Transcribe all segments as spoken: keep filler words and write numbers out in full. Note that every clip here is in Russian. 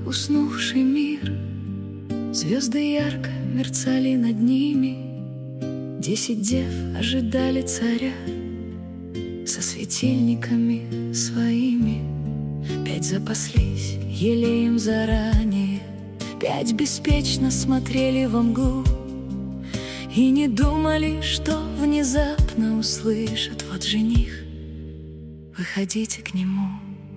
уснувший мир. Звезды ярко мерцали над ними. Десять дев ожидали царя со светильниками своими. Пять запаслись елеем заранее, пять беспечно смотрели во мглу и не думали, что внезапно услышат: вот жених, выходите к нему.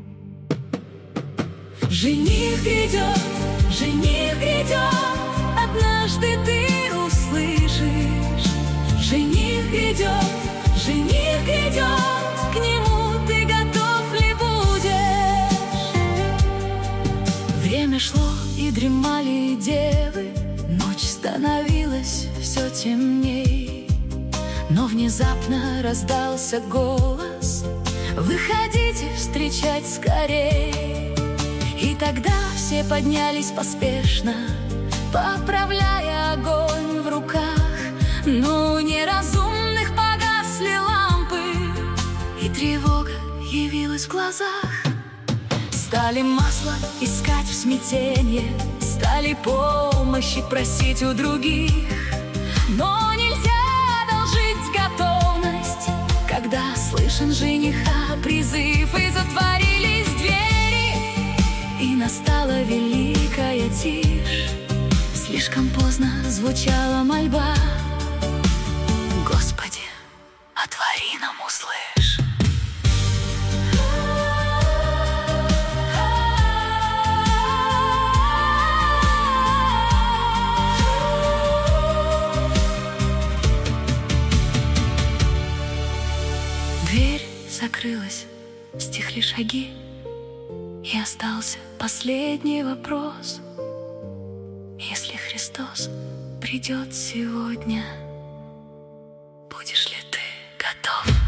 Жених грядет, жених грядет, однажды ты услышишь. Жених грядет, жених грядет, к нему ты готов ли будешь? Время шло, и дремали девы, ночь становилась все темней. Но внезапно раздался голос: выходите встречать скорей. И тогда все поднялись поспешно, поправляя огонь в руках. Но у неразумных погасли лампы, и тревога явилась в глазах. Стали масло искать в смятенье, стали помощи просить у других. Но нельзя одолжить готовность, когда слышен жениха призыв, и затворились двери, и настала великая тишь. Слишком поздно звучала мольба: Господи, отвори нам, услышь. Дверь закрылась, стихли шаги, и остался последний вопрос: если Христос придет сегодня, будешь ли ты готов?